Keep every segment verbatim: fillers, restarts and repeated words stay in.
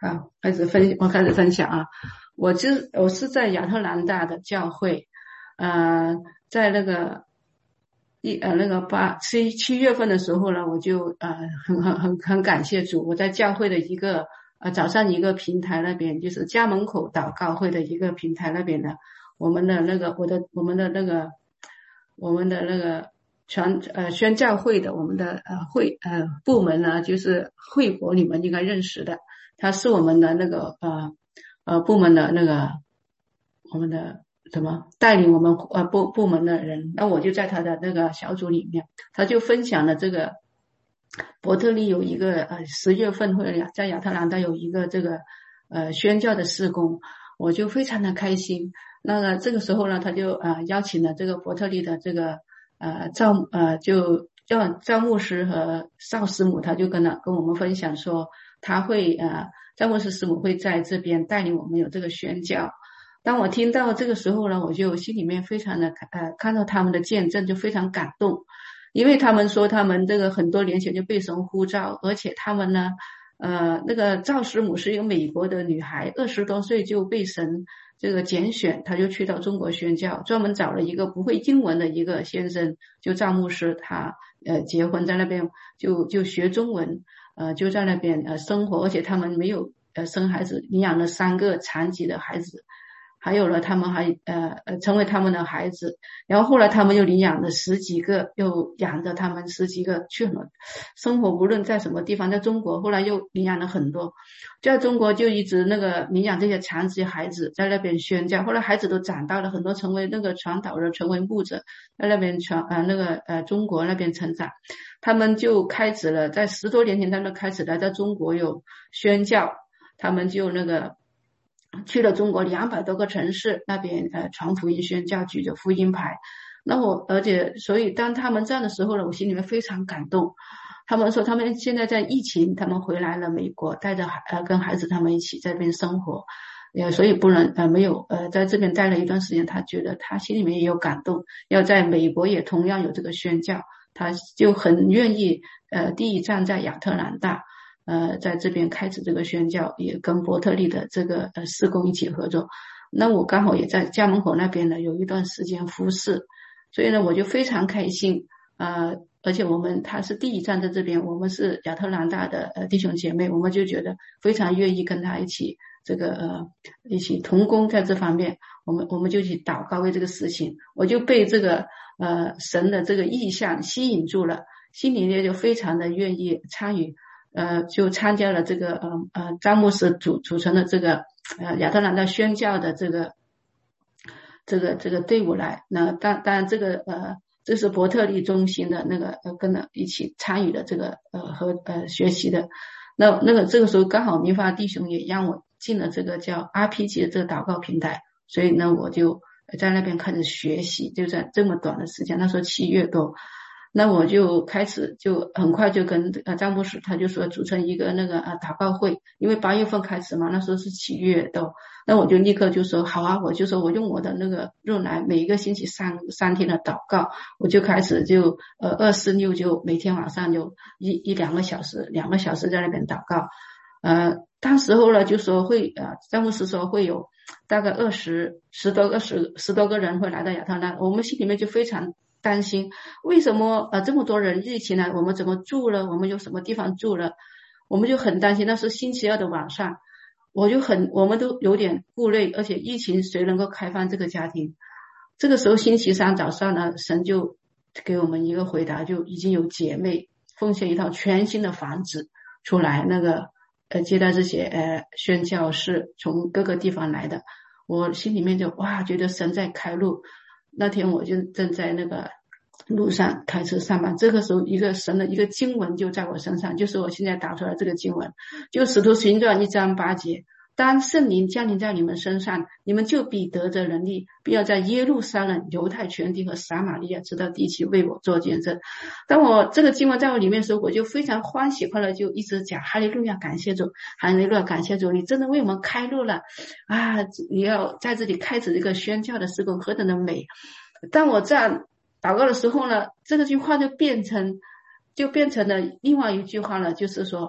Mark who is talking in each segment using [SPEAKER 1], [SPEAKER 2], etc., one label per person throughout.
[SPEAKER 1] 好，开始分，我开始分享啊。我就我是在亚特兰大的教会，呃，在那个一呃那个八七七月份的时候呢，我就呃很很很很感谢主，我在教会的一个呃早上一个平台那边，就是家门口祷告会的一个平台那边的，我们的那个我的我们的那个我们的那个全呃宣教会的我们的呃会呃部门呢，就是会国你们应该认识的。他是我们的那个呃呃部门的那个我们的什么带领我们呃部部门的人，那我就在他的那个小组里面，他就分享了这个伯特利有一个呃十月份或者在亚特兰大有一个这个呃宣教的事工，我就非常的开心。那个这个时候呢，他就呃邀请了这个伯特利的这个呃赵呃就叫赵牧师和邵师母，他就跟了跟我们分享说。他会呃，詹姆斯师母会在这边带领我们有这个宣教。当我听到这个时候呢，我就心里面非常的呃，看到他们的见证就非常感动，因为他们说他们这个很多年前就被神呼召，而且他们呢，呃，那个赵师母是一个美国的女孩，二十多岁就被神这个拣选，她就去到中国宣教，专门找了一个不会英文的一个先生，就赵牧师，他呃结婚在那边就就学中文。呃，就在那边呃生活，而且他们没有呃生孩子，领养了三个残疾的孩子，还有了他们还呃呃成为他们的孩子，然后后来他们又领养了十几个，又养着他们十几个去了生活，无论在什么地方，在中国后来又领养了很多，在中国就一直那个领养这些残疾孩子，在那边宣教，后来孩子都长大了，很多成为那个传导人，成为牧者，在那边传呃那个呃中国那边成长。他们就开始了，在十多年前他们开始了在中国有宣教，他们就那个去了中国两百多个城市那边呃传福音宣教，举着福音牌。那我而且所以当他们这样的时候呢，我心里面非常感动。他们说他们现在在疫情，他们回来了美国，带着孩呃跟孩子他们一起在这边生活，呃所以不能呃没有呃在这边待了一段时间，他觉得他心里面也有感动，要在美国也同样有这个宣教。他就很愿意呃第一站在亚特兰大呃在这边开始这个宣教，也跟伯特利的这个呃事工一起合作。那我刚好也在家门口那边呢有一段时间服侍，所以呢我就非常开心呃而且我们他是第一站在这边，我们是亚特兰大的呃弟兄姐妹，我们就觉得非常愿意跟他一起这个呃一起同工在这方面，我们我们就去祷告为这个事情，我就被这个呃神的这个意象吸引住了，心里面就非常的愿意参与，呃就参加了这个呃呃詹姆斯组组成的这个呃亚特兰大宣教的这个这个这个队伍来。那当当然这个呃这是伯特利中心的那个呃跟着一起参与的这个呃和呃学习的。那那个这个时候刚好明华弟兄也让我进了这个叫 R P G 的这个祷告平台，所以呢我就在那边开始学习，就在这么短的时间，那时候七月多，那我就开始就很快就跟呃张博士他就说组成一个那个呃祷告会，因为八月份开始嘛，那时候是七月多，那我就立刻就说好啊，我就说我用我的那个用来每一个星期三三天的祷告，我就开始就呃二四六就每天晚上就一一两个小时两个小时在那边祷告。呃当时候呢就说会呃詹姆斯说会有大概二十十多个十十多个人会来到亚特兰大，我们心里面就非常担心，为什么呃这么多人一起来，我们怎么住了，我们有什么地方住了，我们就很担心。那是星期二的晚上，我就很我们都有点顾虑，而且疫情谁能够开放这个家庭。这个时候星期三早上呢，神就给我们一个回答，就已经有姐妹奉献一套全新的房子出来，那个呃接待这些呃宣教士从各个地方来的。我心里面就哇觉得神在开路。那天我就正在那个路上开车上班，这个时候一个神的一个经文就在我身上，就是我现在打出来这个经文，就使徒行传一章八节，当圣灵降临在你们身上，你们就必得着能力，必要在耶路撒冷、犹太全地和撒玛利亚直到地极为我做见证。当我这个经文在我里面的时候，我就非常欢喜，后来就一直讲哈利路亚感谢主，哈利路亚感谢主，你真的为我们开路了啊！你要在这里开始这个宣教的事工，何等的美。当我这样祷告的时候呢，这个句话就变成就变成了另外一句话了，就是说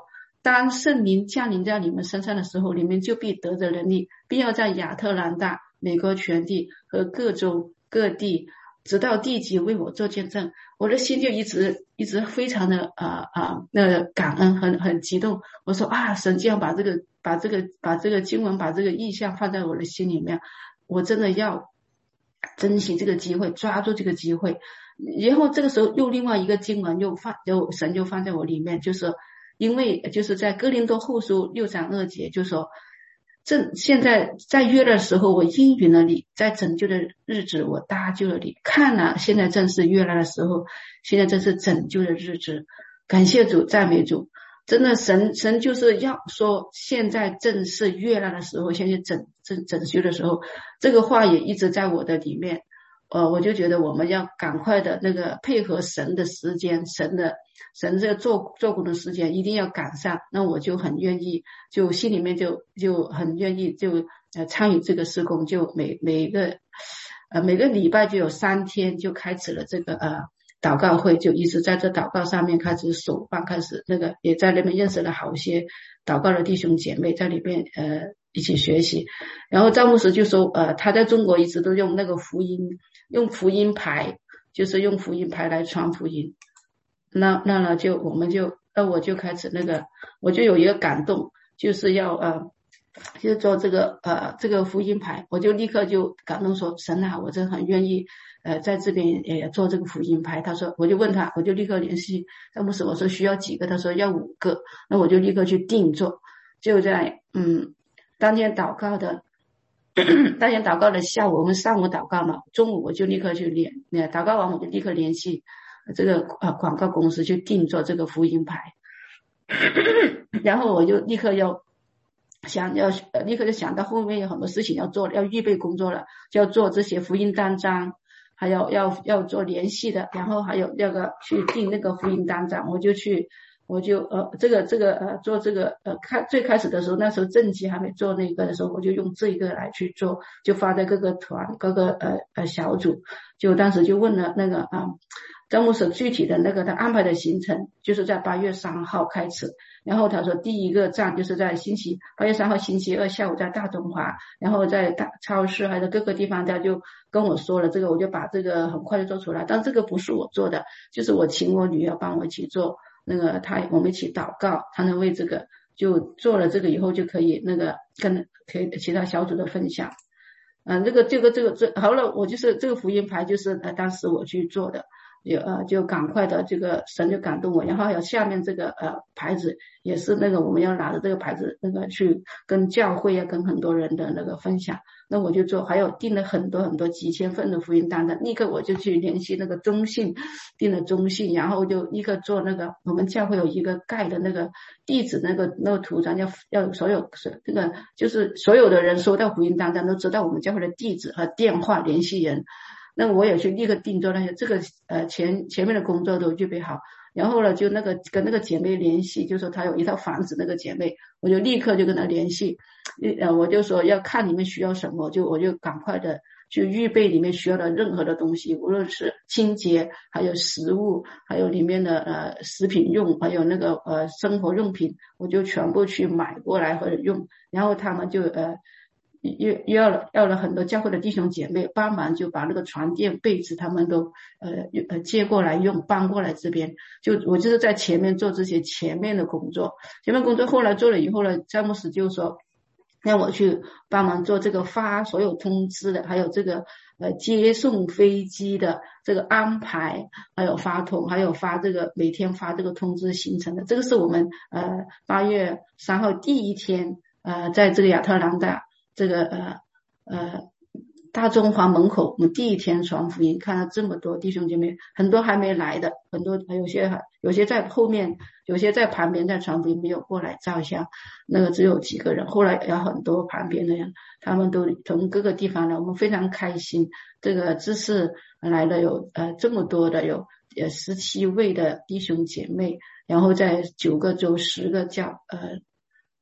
[SPEAKER 1] 当圣灵降临在你们身上的时候，你们就必得着能力，必要在亚特兰大、美国全地和各州各地，直到地极为我做见证。我的心就一直一直非常的啊啊那个感恩，很很激动。我说啊，神这样把这个把这个把这个经文把这个意象放在我的心里面，我真的要珍惜这个机会，抓住这个机会。然后这个时候又另外一个经文又放又神就放在我里面，就是因为就是在哥林多后书六章二节就说，正现在在约的时候我应允了你，在拯救的日子我搭救了你，看了现在正是约来的时候，现在正是拯救的日子，感谢主，赞美主。真的神神就是要说现在正是约来的时候，现在整整整修的时候，这个话也一直在我的里面。呃，我就觉得我们要赶快的那个配合神的时间，神的神这个做做工的时间一定要赶上。那我就很愿意，就心里面就就很愿意就呃参与这个施工，就每每一个呃每个礼拜就有三天就开始了这个呃祷告会，就一直在这祷告上面开始守望，开始那个也在那边认识了好些祷告的弟兄姐妹，在里边呃一起学习。然后赵牧师就说呃他在中国一直都用那个福音用福音牌，就是用福音牌来传福音。那那呢就我们就那我就开始那个我就有一个感动，就是要呃就做这个呃这个福音牌，我就立刻就感动说，神啊，我真的很愿意呃在这边也做这个福音牌。他说，我就问他，我就立刻联系詹姆斯，我说需要几个，他说要五个，那我就立刻去定做。就在嗯当天祷告的当天祷告的下午，我们上午祷告嘛，中午我就立刻去联祷告完我就立刻联系这个呃广告公司去定做这个福音牌然后我就立刻要想要立刻就想到后面有很多事情要做，要预备工作了，就要做这些福音单张，还有要要做联系的，然后还有那个去订那个福音单张，我就去我就呃这个这个呃做这个呃开最开始的时候，那时候正期还没做那个的时候，我就用这个来去做，就发在各个团各个呃呃小组，就当时就问了那个啊张牧师具体的那个他安排的行程，就是在八月三号开始。然后他说第一个站就是在星期八月三号星期二下午在大中华，然后在大超市还有各个地方，他就跟我说了这个，我就把这个很快就做出来。但这个不是我做的，就是我请我女儿帮我一起做，那个他我们一起祷告，他能为这个就做了这个以后就可以那个跟可以其他小组的分享。嗯、呃，这个这个这个这好了，我就是这个福音牌就是呃当时我去做的。有呃就赶快的这个神就感动我，然后还有下面这个呃牌子也是那个我们要拿着这个牌子那个去跟教会啊跟很多人的那个分享，那我就做，还有订了很多很多几千份的福音单的，立刻我就去联系那个中信，订了中信，然后就立刻做那个我们教会有一个盖的那个地址那个那个图章，要要所有这个就是所有的人收到福音单单都知道我们教会的地址和电话联系人。那我也去立刻定做那些这个呃前前面的工作都预备好，然后呢就那个跟那个姐妹联系，就说她有一套房子，那个姐妹我就立刻就跟她联系，呃我就说要看你们需要什么，就我就赶快的去预备里面需要的任何的东西，无论是清洁还有食物还有里面的呃食品用还有那个呃生活用品，我就全部去买过来或者用，然后他们就呃又要了要了很多教会的弟兄姐妹帮忙，就把那个床垫被子他们都呃呃接过来用，搬过来这边，就我就是在前面做这些前面的工作，前面工作后来做了以后呢，詹姆斯就说让我去帮忙做这个发所有通知的，还有这个呃接送飞机的这个安排，还有发通，还有发这个每天发这个通知行程的，这个是我们呃八月三号第一天呃在这个亚特兰大这个呃呃大中华门口，我们第一天传福音，看到这么多弟兄姐妹，很多还没来的，很多有些还有些在后面，有些在旁边在传福音，没有过来照相，那个只有几个人，后来有很多旁边的人，他们都从各个地方来，我们非常开心。这个知识来的有呃这么多的，有呃十七位的弟兄姐妹，然后在九个州十个教呃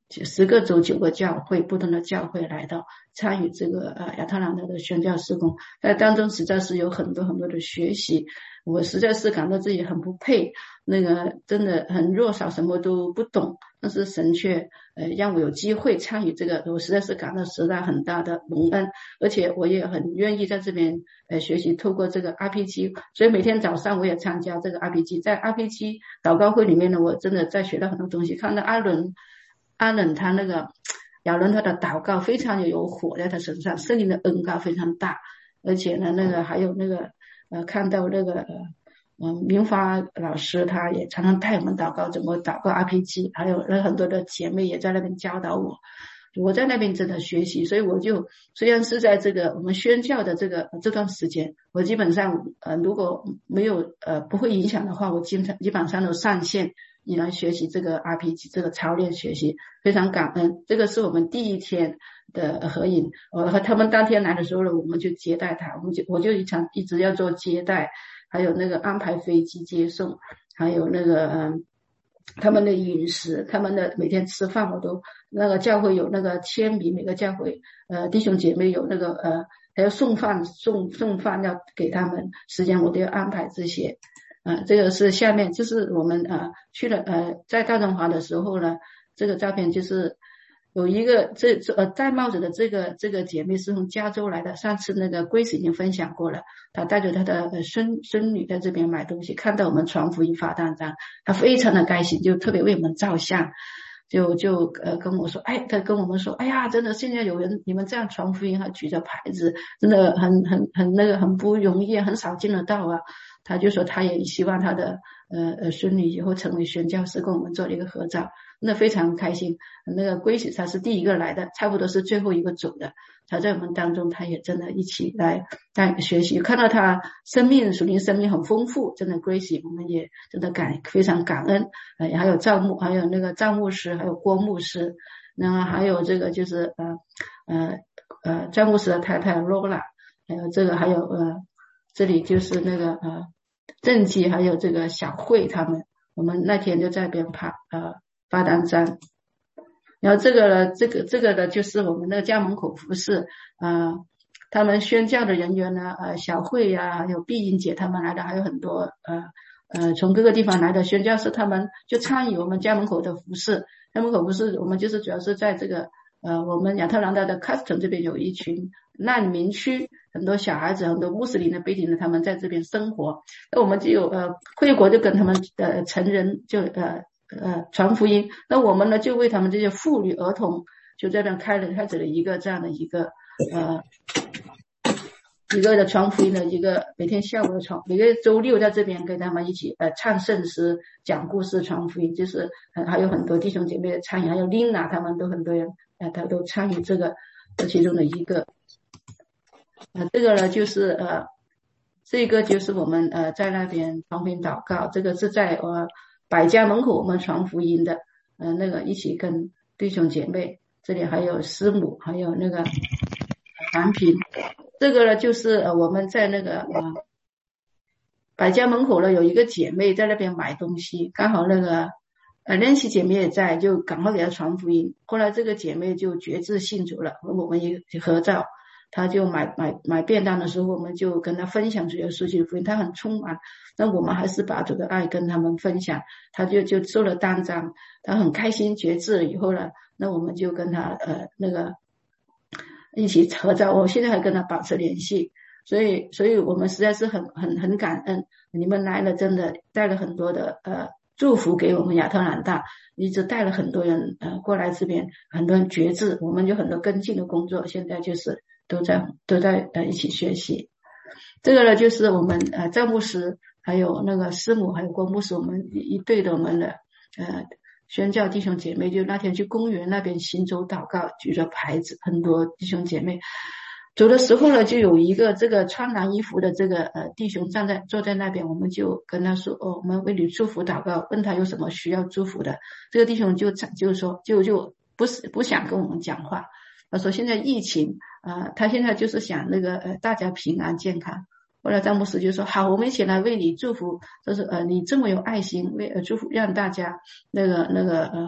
[SPEAKER 1] 十个州九个教会不同的教会来到参与这个呃亚特兰大的宣教事工，在当中实在是有很多很多的学习，我实在是感到自己很不配，那个真的很弱小，什么都不懂，但是神却呃让我有机会参与这个，我实在是感到实在很大的蒙恩，而且我也很愿意在这边呃学习，透过这个 R P G， 所以每天早上我也参加这个 R P G， 在 R P G 祷告会里面呢，我真的在学到很多东西，看到阿伦阿伦他那个亚伦他的祷告非常有火在他身上，圣灵的恩膏非常大，而且呢那个还有那个呃看到那个呃嗯明华老师他也常常带我们祷告怎么祷告 R P G， 还有很多的姐妹也在那边教导我，我在那边真的学习，所以我就虽然是在这个我们宣教的这个这段时间，我基本上呃如果没有呃不会影响的话，我基本基本上都上线你来学习这个 R P G 这个操练学习，非常感恩。这个是我们第一天的合影，我和他们当天来的时候呢，我们就接待他，我们就我就一场一直要做接待，还有那个安排飞机接送，还有那个嗯他们的饮食，他们的每天吃饭，我都那个教会有那个签名，每个教会呃弟兄姐妹有那个呃还要送饭送送饭要给他们，时间我都要安排这些。呃，这个是下面就是我们呃去了呃在大中华的时候呢，这个照片就是有一个这呃戴帽子的这个这个姐妹是从加州来的，上次那个 Grace 已经分享过了，她带着她的呃孙孙女在这边买东西，看到我们传福音发单张，她非常的开心，就特别为我们照相。就就呃跟我说，哎，他跟我们说，哎呀，真的现在有人你们这样传福音还举着牌子，真的很很很那个很不容易，很少见得到啊。他就说他也希望他的呃呃孙女以后成为宣教师，跟我们做了一个合照，那非常开心。那个归喜他是第一个来的，差不多是最后一个走的，他在我们当中，他也真的一起来带学习，看到他生命属灵生命很丰富，真的 Grace 我们也真的感非常感恩。呃还有赵牧，还有那个赵牧师，还有郭牧师，然后还有这个就是呃呃呃赵牧师的太太 Lola， 还有这个还有呃这里就是那个呃郑基还有这个小慧他们，我们那天就在那边爬呃发单张。然后这个呢，这个这个呢，就是我们的家门口服饰，呃，他们宣教的人员呢，呃，小慧呀、啊，还有碧英姐他们来的，还有很多呃呃从各个地方来的宣教士，他们就参与我们家门口的服饰。家门口服饰，我们就是主要是在这个呃我们亚特兰大的 Custom 这边有一群难民区，很多小孩子，很多穆斯林的背景的，他们在这边生活。那我们就有呃会国就跟他们的成人就呃。呃，传福音，那我们呢就为他们这些妇女儿童就这样开了开始了一个这样的一个呃一个的传福音的一个每天下午的传，每个周六在这边跟他们一起呃唱圣诗、讲故事、传福音，就是呃还有很多弟兄姐妹的参与，还有 Lina 他们都很多人呃他都参与这个这其中的一个呃这个呢就是呃这个就是我们呃在那边传福音祷告，这个是在呃。百家门口我们传福音的，呃，那个一起跟弟兄姐妹，这里还有师母，还有那个韩平，这个呢就是呃我们在那个呃百家门口呢有一个姐妹在那边买东西，刚好那个呃联系姐妹也在，就赶快给她传福音。后来这个姐妹就决志信主了，和我们一合照。他就买买买便当的时候，我们就跟他分享主耶稣基督福音，他很充满，那我们还是把主的爱跟他们分享，他就就收了单张，他很开心决志了以后呢，那我们就跟他呃那个一起合照，我现在还跟他保持联系，所以所以我们实在是很很很感恩，你们来了真的带了很多的呃祝福给我们亚特兰大，一直带了很多人呃过来这边，很多人决志，我们有很多跟进的工作，现在就是都在都在呃一起学习。这个呢就是我们呃赵牧师还有那个师母还有郭牧师，我们一对的我们的呃宣教弟兄姐妹，就那天去公园那边行走祷告，举着牌子，很多弟兄姐妹走的时候呢，就有一个这个穿蓝衣服的这个呃弟兄站在坐在那边，我们就跟他说哦，我们为你祝福祷告，问他有什么需要祝福的，这个弟兄就就说就就不是不想跟我们讲话，他说现在疫情啊、呃，他现在就是想那个呃大家平安健康。后来詹姆斯就说好，我们一起来为你祝福，就是呃你这么有爱心，为呃祝福让大家那个那个呃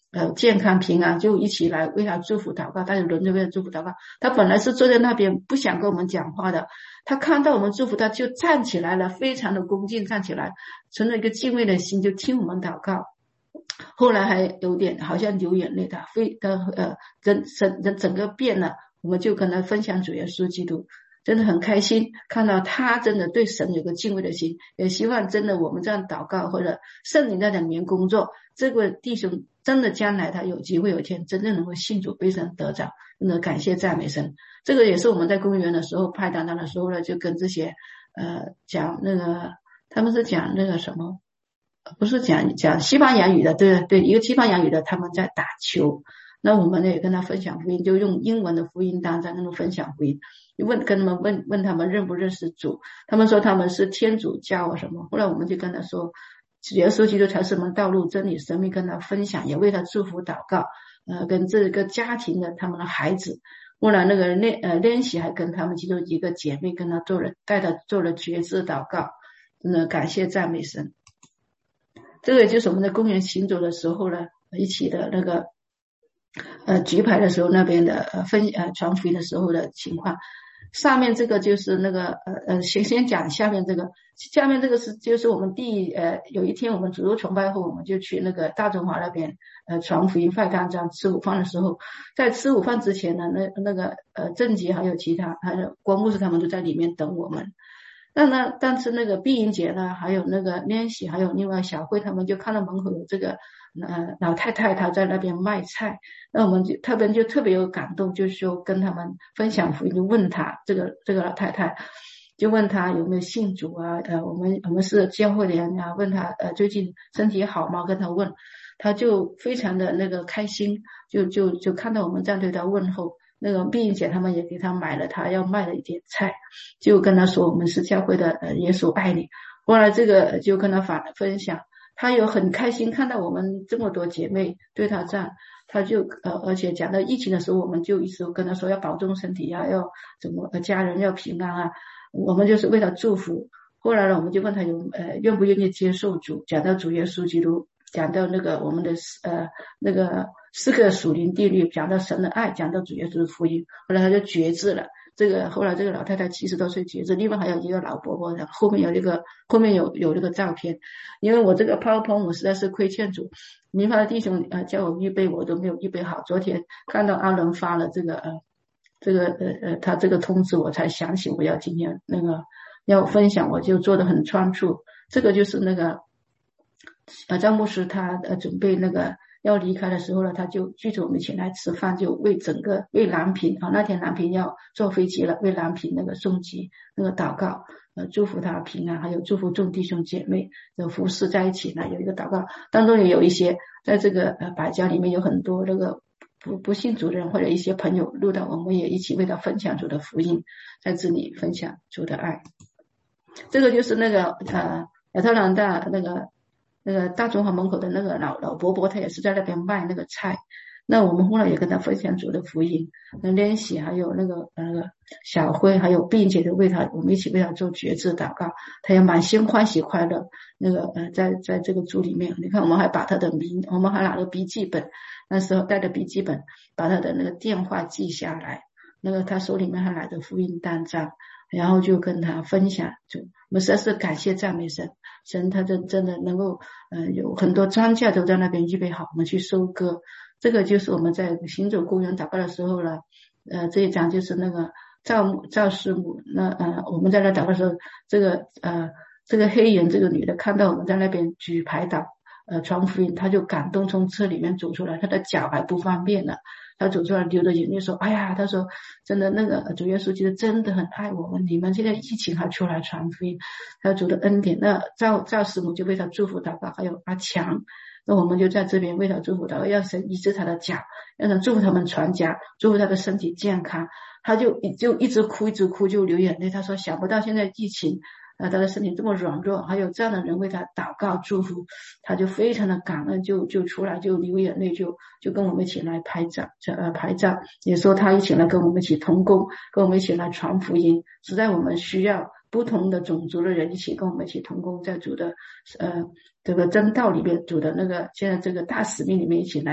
[SPEAKER 1] 呃健康平安，就一起来为他祝福祷告，大家轮着为他祝福祷告。他本来是坐在那边不想跟我们讲话的，他看到我们祝福，他就站起来了，非常的恭敬站起来，存了一个敬畏的心，就听我们祷告。后来还有点好像流眼泪，他非他呃整整整个变了，我们就跟他分享主耶稣基督，真的很开心看到他真的对神有个敬畏的心，也希望真的我们这样祷告或者圣灵在里面工作，这个弟兄真的将来他有机会有一天真正能够信主被神得着，真的感谢赞美神。这个也是我们在公园的时候派单单的时候呢，就跟这些呃讲那个他们是讲那个什么，不是讲讲西班牙语的，对对，一个西班牙语的他们在打球，那我们呢也跟他分享福音，就用英文的福音单在那种分享福音，问跟他们问问他们认不认识主，他们说他们是天主教啊什么，后来我们就跟他说耶稣基督才是我们道路真理生命，跟他分享，也为他祝福祷告，呃跟这个家庭的他们的孩子，后来那个练呃练习还跟他们其中一个姐妹跟他做了带他做了觉知祷告，真的感谢赞美神。这个就是我们在公园行走的时候呢，一起的那个呃举牌的时候那边的呃分呃传福音的时候的情况。上面这个就是那个呃呃先先讲下面这个，下面这个是就是我们第呃有一天我们主日崇拜后，我们就去那个大中华那边呃传福音派单张吃午饭的时候，在吃午饭之前呢，那那个呃郑杰还有其他还有郭牧师他们都在里面等我们。那呢，但是那个碧莹姐呢，还有那个莲喜，还有另外小慧，他们就看到门口有这个呃老太太，她在那边卖菜，那我们就特别就特别有感动，就说跟他们分享福音，就问她这个这个老太太，就问她有没有信主啊？呃，我们我们是教会的人啊，问她呃最近身体好吗？跟她问，她就非常的那个开心，就就就看到我们这样对她问候。那个碧莹姐他们也给他买了他要卖的一点菜，就跟他说我们是教会的呃耶稣爱你。后来这个就跟他反分享，他有很开心看到我们这么多姐妹对他这样，他就呃而且讲到疫情的时候，我们就一直跟他说要保重身体啊，要怎么呃家人要平安啊，我们就是为他祝福。后来呢，我们就问他有呃愿不愿意接受主，讲到主耶稣基督，讲到那个我们的呃那个四个属灵定律，讲到神的爱，讲到主耶稣的福音，后来他就决志了。这个后来这个老太太七十多岁决志，另外还有一个老伯伯，后面有一个后面有有这个照片。因为我这个 PowerPoint 我实在是亏欠主，明华的弟兄呃叫我预备，我都没有预备好。昨天看到阿伦发了这个呃这个呃呃他这个通知，我才想起我要今天那个要分享，我就做得很仓促。这个就是那个呃张牧师他呃准备那个要离开的时候呢，他就聚着我们一起来吃饭，就为整个为蓝屏啊，那天蓝屏要坐飞机了，为蓝屏那个送机那个祷告，呃祝福他平安，还有祝福众弟兄姐妹的服侍在一起呢，有一个祷告，当中也有一些在这个呃百家里面有很多那个不不信主的人或者一些朋友录到，我们也一起为他分享主的福音，在这里分享主的爱。这个就是那个呃亚特兰大那个那个大中华门口的那个老老伯伯，他也是在那边卖那个菜。那我们后来也跟他分享主的福音，那莲喜还有那个呃小辉还有并且就为他，我们一起为他做觉知祷告，他也满心欢喜快乐。那个呃在在这个组里面，你看我们还把他的名，我们还拿了笔记本，那时候带着笔记本把他的那个电话记下来，那个他手里面还拿着福音单张，然后就跟他分享，就我们实在是感谢赞美神，神他真真的能够呃有很多庄稼都在那边预备好，我们去收割。这个就是我们在行走公园祷告的时候呢，呃这一章就是那个赵母赵师母，那呃我们在那祷告的时候，这个呃这个黑人这个女的看到我们在那边举牌祷呃传福音，她就感动从车里面走出来，她的脚还不方便了，他走出来流着眼泪说，哎呀，他说真的那个主耶稣基督真的很爱我们，你们现在疫情还出来传福音，还有主的恩典。那赵赵师母就为他祝福祷告，还有阿强，那我们就在这边为他祝福祷告，让神医治他的脚，让神祝福他们全家，祝福他的身体健康。他就就一直哭一直哭，就流眼泪，他说想不到现在疫情呃，他的身体这么软弱，还有这样的人为他祷告祝福，他就非常的感恩，就就出来就流眼泪，就就跟我们一起来拍照，呃拍照，也说他一起来跟我们一起同工，跟我们一起来传福音，实在我们需要不同的种族的人一起跟我们一起同工，在主的呃这个真道里面，主的那个现在这个大使命里面一起来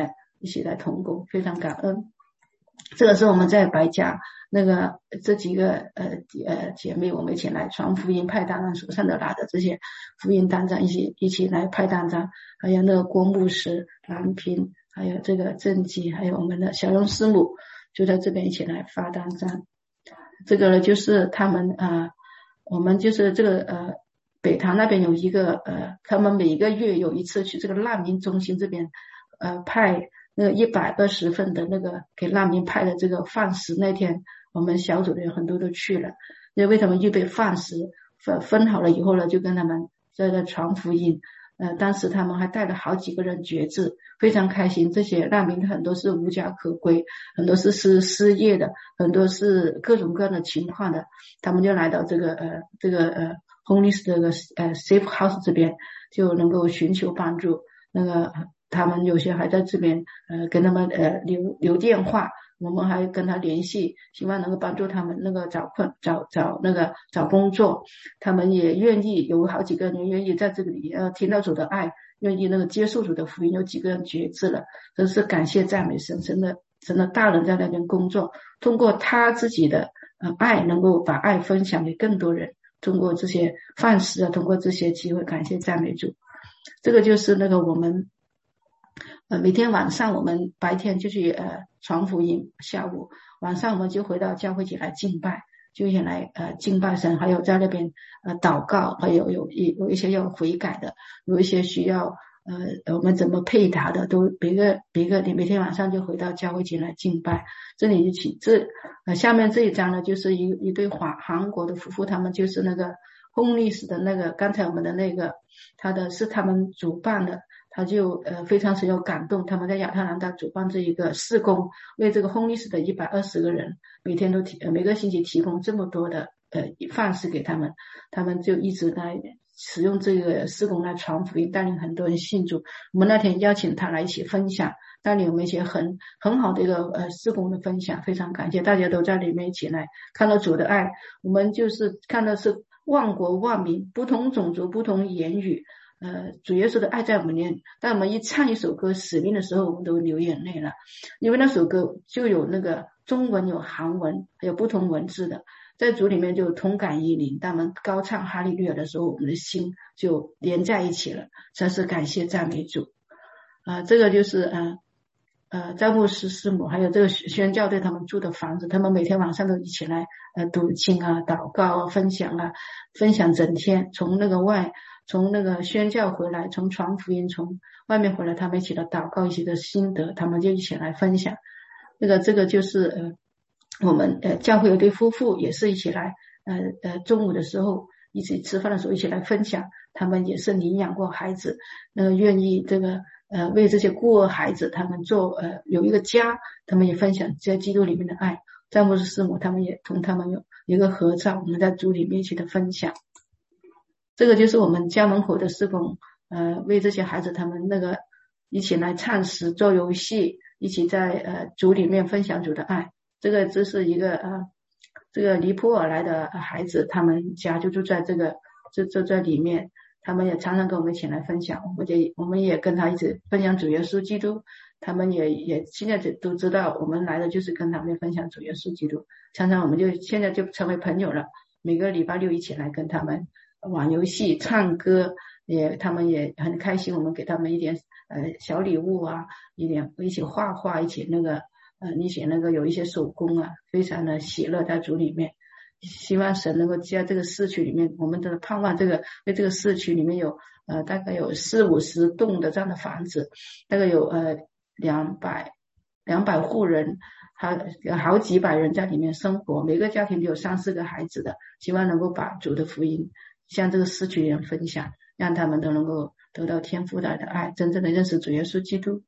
[SPEAKER 1] 一起来同工，非常感恩。这个是我们在白家那个这几个呃呃姐妹，我们一起来传福音派单张，手上的拿着这些福音单张，一起一起来派单张，还有那个郭牧师、蓝平，还有这个郑基，还有我们的小荣师母，就在这边一起来发单张。这个呢就是他们啊、呃，我们就是这个呃北塘那边有一个呃，他们每个月有一次去这个难民中心这边呃派那个一百二十份的那个给难民派的这个饭食，那天我们小组的人很多都去了，因为他们预备饭食分分好了以后呢，就跟他们在这传福音。呃，当时他们还带了好几个人决志，非常开心。这些难民很多是无家可归，很多是是失业的，很多是各种各样的情况的，他们就来到这个呃这个呃 homeless 这个呃 safe house 这边，就能够寻求帮助。那个他们有些还在这边呃跟他们呃留留电话，我们还跟他联系，希望能够帮助他们那个找困找找那个找工作。他们也愿意，有好几个人愿意在这里呃听到主的爱，愿意那个接受主的福音，有几个人决志了，真是感谢赞美神，神的神的大人在那边工作，通过他自己的呃爱，能够把爱分享给更多人，通过这些饭食啊，通过这些机会，感谢赞美主。这个就是那个我们呃每天晚上我们白天就去呃传福音，下午晚上我们就回到教会一起来敬拜，就一起来呃敬拜神，还有在那边呃祷告，还有有一有一些要悔改的，有一些需要呃我们怎么配搭的，都别个别个你每天晚上就回到教会一起来敬拜。这里一起这呃下面这一章呢，就是一一对韩韩国的夫妇，他们就是那个homeless的那个刚才我们的那个他的是他们主办的，他就呃非常是有感动，他们在亚特兰大主办这一个事工，为这个 homeless 的一百二十个人每天都提呃每个星期提供这么多的呃饭食给他们，他们就一直来使用这个事工来传福音，带领很多人信主。我们那天邀请他来一起分享，带领我们一些很很好的一个呃事工的分享，非常感谢大家都在里面一起来看到主的爱。我们就是看到是万国万民，不同种族不同言语，呃，主耶稣的爱在我们里面。当我们一唱一首歌使命的时候，我们都流眼泪了，因为那首歌就有那个中文有韩文还有不同文字的，在主里面就同感一灵。当我们高唱哈利路亚的时候，我们的心就连在一起了，真是感谢赞美主啊、呃！这个就是呃呃赵牧师师母还有这个宣教队他们住的房子，他们每天晚上都一起来呃读经啊祷告啊分享啊分享整天，从那个外从那个宣教回来，从传福音从外面回来，他们一起的祷告一起的心得，他们就一起来分享。这个这个就是呃我们呃教会有对夫妇也是一起来呃呃中午的时候一起吃饭的时候一起来分享，他们也是领养过孩子，呃愿意这个呃为这些孤儿孩子他们做呃有一个家，他们也分享在基督里面的爱。詹姆斯师母他们也同他们有一个合照，我们在主里面一起的分享。这个就是我们家门口的事工，呃为这些孩子他们那个一起来唱诗做游戏，一起在呃主里面分享主的爱。这个这是一个呃这个尼泊尔来的孩子，他们家就住在这个这这在里面，他们也常常跟我们一起来分享，我们也我们也跟他一起分享主耶稣基督，他们也也现在都知道我们来的就是跟他们分享主耶稣基督，常常我们就现在就成为朋友了，每个礼拜六一起来跟他们玩游戏唱歌，也他们也很开心，我们给他们一点呃小礼物啊，一点一起画画，一起那个呃一起那个有一些手工啊，非常的喜乐在主里面。希望神能够在这个市区里面，我们的盼望这个在这个市区里面有呃大概有四五十栋的这样的房子，大概有呃两百两百户人，还有好几百人在里面生活，每个家庭都有三四个孩子的，希望能够把主的福音向这个市区人分享，让他们都能够得到天父的爱，真正的认识主耶稣基督。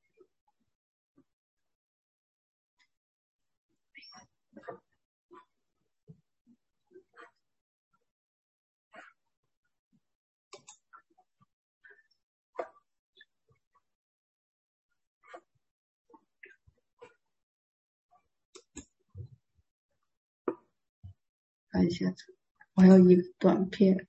[SPEAKER 1] 看一下，我还有一个短片。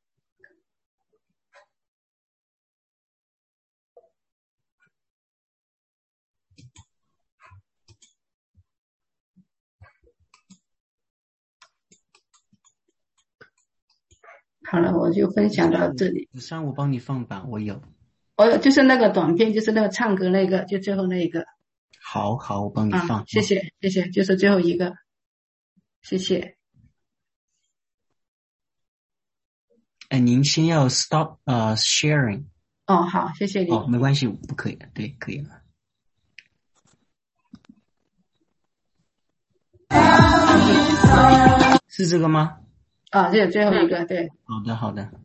[SPEAKER 1] 好了，我就分享到这里。
[SPEAKER 2] 子珊，我帮你放榜，我有。
[SPEAKER 1] 哦，就是那个短片，就是那个唱歌那个，就最后那一个。
[SPEAKER 2] 好好，我帮你放。
[SPEAKER 1] 啊，谢谢谢谢，就是最后一个，谢谢。
[SPEAKER 2] 哎，您先要 stop 呃、uh, sharing。
[SPEAKER 1] 哦，好，谢谢你。
[SPEAKER 2] 哦，没关系，不可以的，对，可以了。是这个吗？
[SPEAKER 1] 啊，这最后一个，对。
[SPEAKER 2] 好的，好的。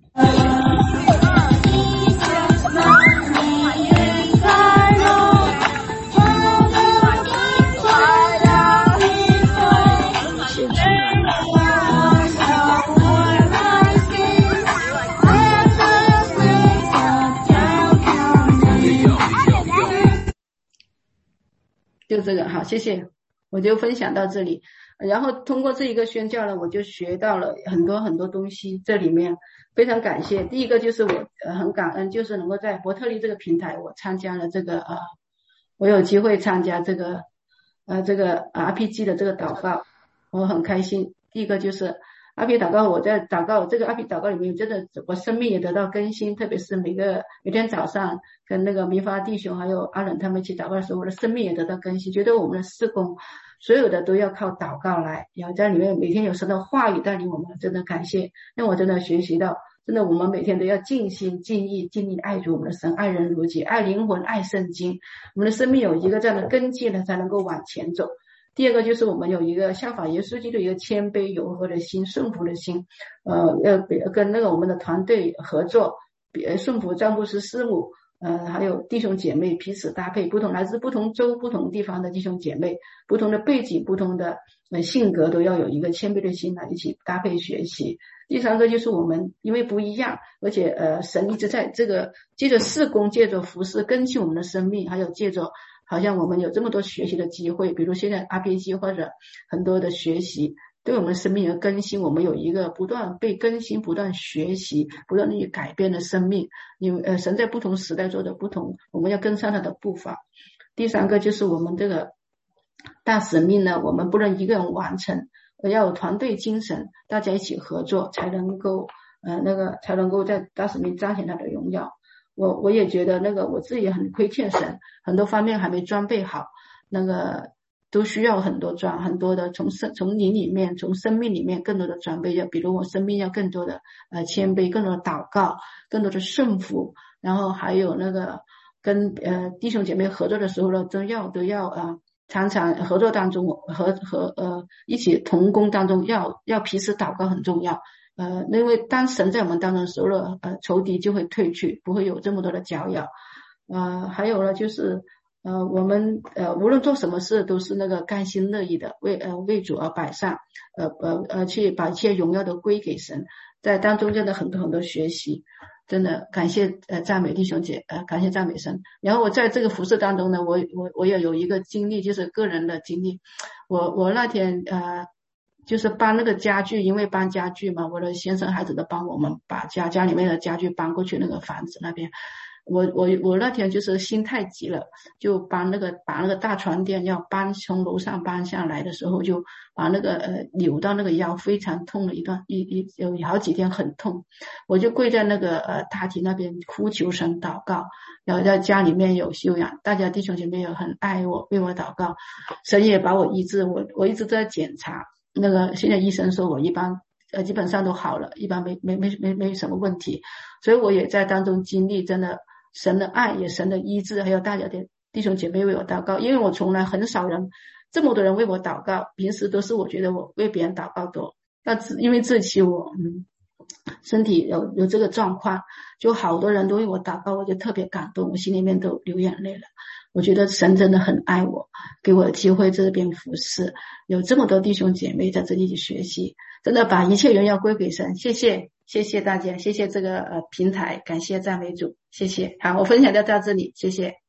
[SPEAKER 1] 就这个，好，谢谢，我就分享到这里。然后通过这一个宣教呢，我就学到了很多很多东西，这里面非常感谢。第一个就是我呃很感恩，就是能够在伯特利这个平台，我参加了这个呃，我有机会参加这个呃这个 R P G 的这个祷告，我很开心。第一个就是 R P 祷告，我在祷告这个 R P 祷告里面，真的我生命也得到更新，特别是每个每天早上跟那个明发弟兄还有阿冷他们一起祷告的时候，我的生命也得到更新，觉得我们的事工所有的都要靠祷告来，然后在里面每天有神的话语带领我们，真的感谢，让我真的学习到，真的我们每天都要尽心尽意尽力爱主我们的神，爱人如己，爱灵魂，爱圣经，我们的生命有一个这样的根基呢，才能够往前走。第二个就是我们有一个效法耶稣基督一个谦卑柔和的心，顺服的心，呃，要跟那个我们的团队合作，顺服丈夫是师母，呃，还有弟兄姐妹彼此搭配，不同来自不同州、不同地方的弟兄姐妹，不同的背景、不同的呃性格，都要有一个谦卑的心来一起搭配学习。第三个就是我们因为不一样，而且呃，神一直在这个借着事工、借着服事更新我们的生命，还有借着好像我们有这么多学习的机会，比如现在 R P G 或者很多的学习，对我们生命的更新，我们有一个不断被更新、不断学习、不断去改变的生命。因为呃，神在不同时代做的不同，我们要跟上他的步伐。第三个就是我们这个大使命呢，我们不能一个人完成，要有团队精神，大家一起合作，才能够呃那个才能够在大使命彰显他的荣耀。我我也觉得那个我自己也很亏欠神，很多方面还没装备好，那个都需要很多装很多的从生从灵里面从生命里面更多的装备，要比如我生命要更多的呃谦卑，更多的祷告，更多的顺服，然后还有那个跟呃弟兄姐妹合作的时候呢，都要都要呃常常合作当中和和呃一起同工当中要要彼此祷告很重要。呃，因为当神在我们当中的时候呢，呃，仇敌就会退去，不会有这么多的搅扰。呃，还有呢，就是呃，我们呃，无论做什么事，都是那个甘心乐意的，为呃为主而摆上，呃呃呃，去把一切荣耀都归给神。在当中真的很多很多学习，真的感谢呃赞美弟兄姐，呃感谢赞美神。然后我在这个服事当中呢，我我我也有一个经历，就是个人的经历。我我那天呃。就是搬那个家具，因为搬家具嘛，我的先生孩子都帮我们把家家里面的家具搬过去那个房子那边。我我我那天就是心太急了，就搬那个把那个大床垫要搬从楼上搬下来的时候，就把那个呃扭到那个腰，非常痛了一段一一有好几天很痛。我就跪在那个呃大厅那边哭求神祷告，然后在家里面有修养，大家弟兄姐妹也很爱我，为我祷告，神也把我医治。我我一直在检查。那个现在医生说我一般呃基本上都好了，一般没没没没没什么问题，所以我也在当中经历真的神的爱，也神的医治，还有大家的弟兄姐妹为我祷告，因为我从来很少人这么多人为我祷告，平时都是我觉得我为别人祷告多，那因为这期我嗯身体有有这个状况，就好多人都为我祷告，我就特别感动，我心里面都流眼泪了。我觉得神真的很爱我，给我机会这边服侍，有这么多弟兄姐妹在这里学习，真的把一切荣耀归给神。谢谢谢谢大家，谢谢这个呃平台，感谢赞美主，谢谢。好，我分享就到这里，谢谢。